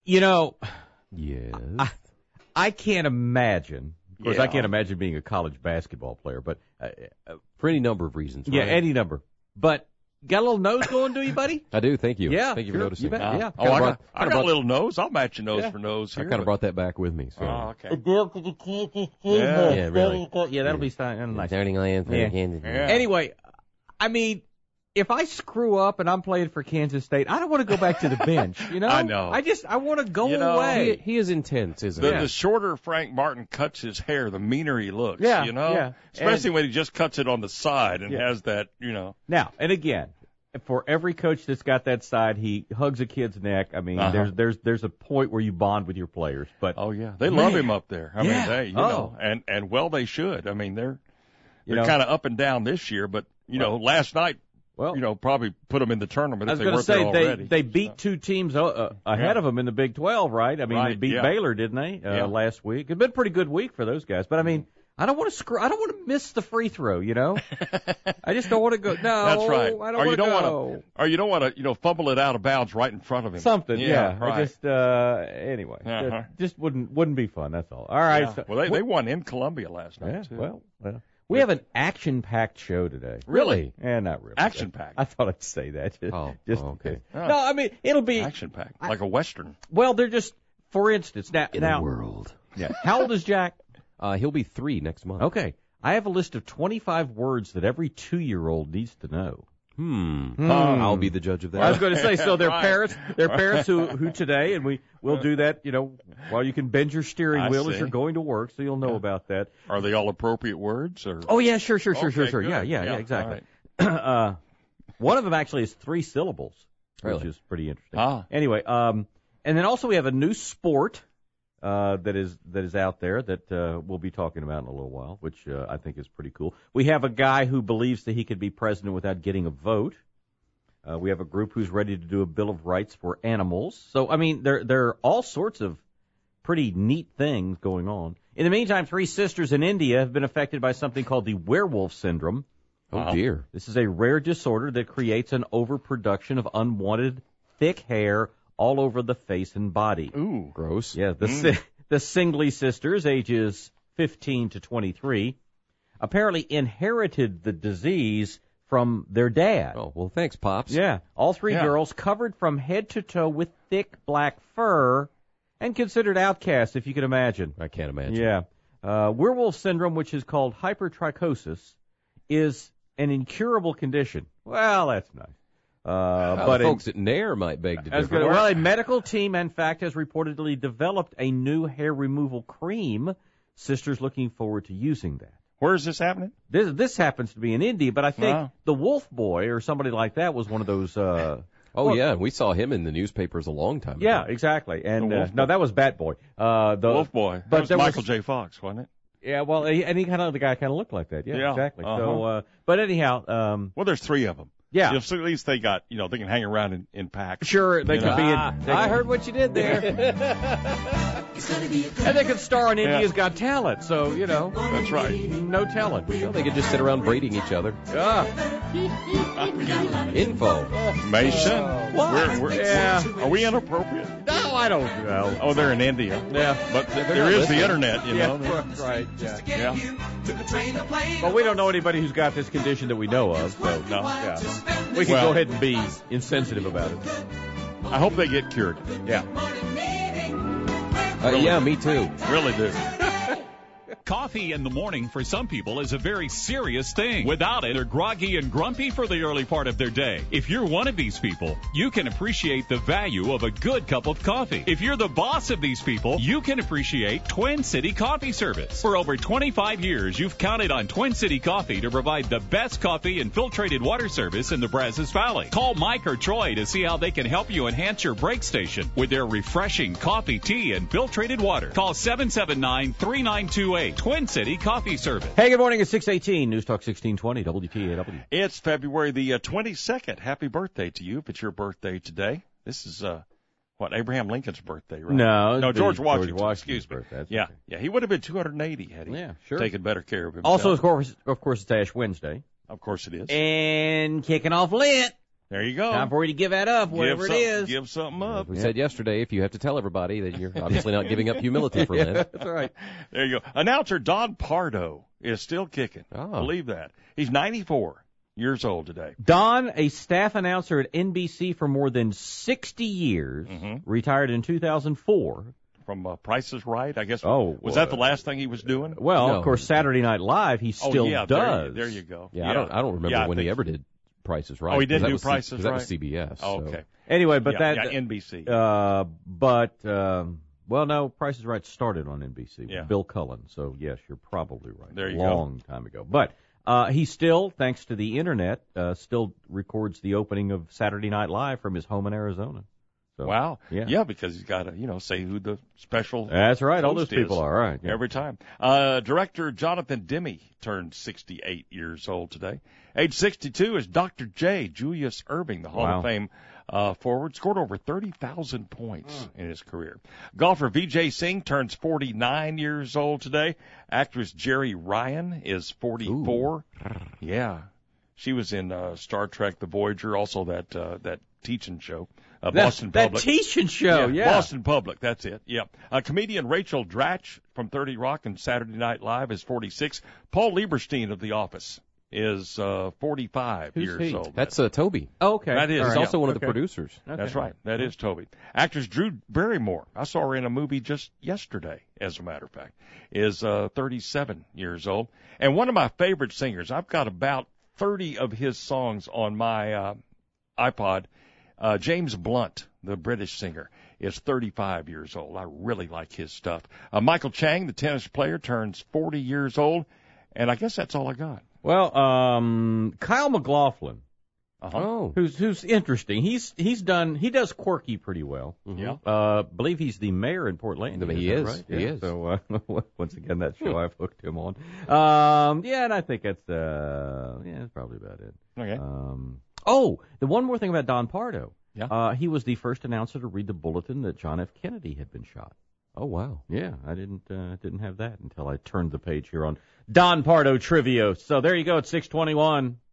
You know, Yes. I can't imagine. Of course, I can't imagine being a college basketball player, but For any number of reasons. yeah, right? any number. But got a little nose going, do you, buddy? I do. Thank you. Yeah, Thank you sure, for noticing. you bet. Yeah. Oh, I got a little nose. I'll match your nose for nose I here. kind of brought that back with me. So. Oh, okay. Yeah, really. Yeah, that'll be fine. Nice. Yeah. Anyway, I mean, if I screw up and I'm playing for Kansas State, I don't want to go back to the bench. You know, I know. I want to go You know, away. He is intense, isn't The, he? the shorter Frank Martin cuts his hair, the meaner he looks. Yeah, you know, yeah. especially when he just cuts it on the side and Yeah. has that, you know. Now, and again, for every coach that's got that side, he hugs a kid's neck. I mean, there's a point where you bond with your players. But Oh yeah, they love him up there. I Yeah. mean, you know, and well they should. I mean, they're know- kind of up and down this year, but you know, last night, well, you know, probably put them in the tournament I if was they going to weren't say there already. they beat two teams ahead of them in the Big 12, right? I mean, they Right, beat yeah. Baylor, didn't they, last week? It's been a pretty good week for those guys. But I mean, I don't want to miss the free throw. You know, I just don't want to go. No, That's right. I don't or you want to don't go. want to, or you don't want to, you know, fumble it out of bounds right in front of him. Something, yeah. right. I just anyway, Uh-huh. just wouldn't be fun. That's all. All right. Yeah. So, Well, they won in Columbia last night yeah, too. well, we have an action-packed show today. Really? Not really. Action-packed. I thought I'd say that. Just okay. No, I mean it'll be Action packed, like a western. Well, they're just, for instance, now. world. Yeah. How old is Jack? He'll be 3 next month. Okay. I have a list of 25 words that every 2-year-old needs to know. I'll be the judge of that. I was going to say, so their Right. parents who today, and we'll do that, you know, while you can bend your steering I wheel as see. you're going to work, so you'll know about that. Are they all appropriate words? Or Oh yeah, sure. Okay, good. Yeah, exactly. all One of them actually is 3 syllables, which Really? is pretty interesting. Ah. Anyway, and then also we have a new sport that is out there that we'll be talking about in a little while, which I think is pretty cool. We have a guy who believes that he could be president without getting a vote. We have a group who's ready to do a Bill of Rights for animals. So, I mean, there are all sorts of pretty neat things going on. In the meantime, 3 sisters in India have been affected by something called the werewolf syndrome. Oh, dear. This is a rare disorder that creates an overproduction of unwanted thick hair all over the face and body. Ooh. Gross. Yeah, the Singley sisters, ages 15 to 23, apparently inherited the disease from their dad. Oh, well, thanks, Pops. Yeah, all 3 Yeah. girls covered from head to toe with thick black fur and considered outcasts, if you can imagine. I can't imagine. Yeah. Werewolf syndrome, which is called hypertrichosis, is an incurable condition. Well, that's nice. But folks at Nair might beg to differ. Well, a medical team, in fact, has reportedly developed a new hair removal cream. Sisters looking forward to using that. Where is this happening? This happens to be in Indy, but I think Wow. the Wolf Boy or somebody like that was one of those. Oh, yeah, and we saw him in the newspapers a long time ago. Yeah, exactly. And The Wolf no, Boy. that was Bat Boy. The Wolf Boy. but That was there Michael J. Fox, wasn't it? Yeah, well, and the guy kind of looked like that. Yeah, Yeah, exactly. uh-huh. So, but anyhow, Well, there's 3 of them. yeah. You know, so at least they got, you know, they can hang around in packs. Sure, they You could know? be in. I heard what you did there. And they could star on India's Got Talent, so, you know. That's right. No telling. Well, they could just sit around braiding each other. Info. Mason. Yeah. Are we inappropriate? No, I don't know. Oh, they're in India. Yeah. But there not is the listening. internet, you know. right. Yeah. Yeah. But we don't know anybody who's got this condition that we know of, so No. yeah. We can Well- go ahead and be insensitive about it. I hope they get cured. Yeah. Yeah, me too. Really do. Coffee in the morning for some people is a very serious thing. Without it, they're groggy and grumpy for the early part of their day. If you're one of these people, you can appreciate the value of a good cup of coffee. If you're the boss of these people, you can appreciate Twin City Coffee Service. For over 25 years, you've counted on Twin City Coffee to provide the best coffee and filtrated water service in the Brazos Valley. Call Mike or Troy to see how they can help you enhance your break station with their refreshing coffee, tea, and filtrated water. Call 779-3928. Twin City Coffee Service. Hey, good morning. It's 6:18. News Talk 1620 WTAW. It's February the 22nd. Happy birthday to you if it's your birthday today. This is, Abraham Lincoln's birthday, right? No, No, it's George the Washington. Washington's Excuse me. birthday. That's Yeah, okay. yeah. He would have been 280 had he Yeah, sure. taken better care of himself. Also, of course, it's Ash Wednesday. Of course it is. And kicking off Lent. There you go. Time for you to give that up, whatever it is. Give something up. We said yesterday, if you have to tell everybody, that you're obviously not giving up humility for Lynn. That's right. There you go. Announcer Don Pardo is still kicking. Oh. Believe that. He's 94 years old today. Don, a staff announcer at NBC for more than 60 years, retired in 2004. From Price is Right, I guess. Was that the last thing he was doing? Well, No. of course, Saturday Night Live, he still does. There you go. Yeah, I don't remember when he ever did Price is Right. Oh, he didn't do was Price is Right? That was Right? CBS. Oh, so. okay. Anyway, but NBC. Well, no, Price is Right started on NBC Yeah. with Bill Cullen. So, yes, you're probably right. There you Long time ago. But he still, thanks to the Internet, still records the opening of Saturday Night Live from his home in Arizona. So, Wow. Yeah. Because he's got to, say who the special That's right. All those host is people are, right. Yeah. every time. Director Jonathan Demme turned 68 years old today. Age 62 is Dr. J. Julius Erving, the Hall of Fame forward. Scored over 30,000 points in his career. Golfer Vijay Singh turns 49 years old today. Actress Jerry Ryan is 44. Ooh. Yeah. She was in Star Trek, The Voyager, also that teaching show. Boston Public. That teaching show, yeah. Boston Public, that's it, yeah. Comedian Rachel Dratch from 30 Rock and Saturday Night Live is 46. Paul Lieberstein of The Office is 45 Who's years he? old. That's Toby. Oh, okay. That is. All He's right. also one of the producers. Okay. That's right. That is Toby. Actress Drew Barrymore, I saw her in a movie just yesterday, as a matter of fact, is 37 years old. And one of my favorite singers, I've got about 30 of his songs on my iPod. James Blunt, the British singer, is 35 years old. I really like his stuff. Michael Chang, the tennis player, turns 40 years old. And I guess that's all I got. Well, Kyle McLaughlin, Oh. who's interesting. He does quirky pretty well. Yeah. Believe he's the mayor in Portland. He that is. Right? He Yeah. is. So once again, that show I've hooked him on. And I think that's probably about it. Okay. The one more thing about Don Pardo. Yeah. He was the first announcer to read the bulletin that John F. Kennedy had been shot. Oh, wow. Yeah, I didn't have that until I turned the page here on Don Pardo Trivia. So there you go. It's 6:21.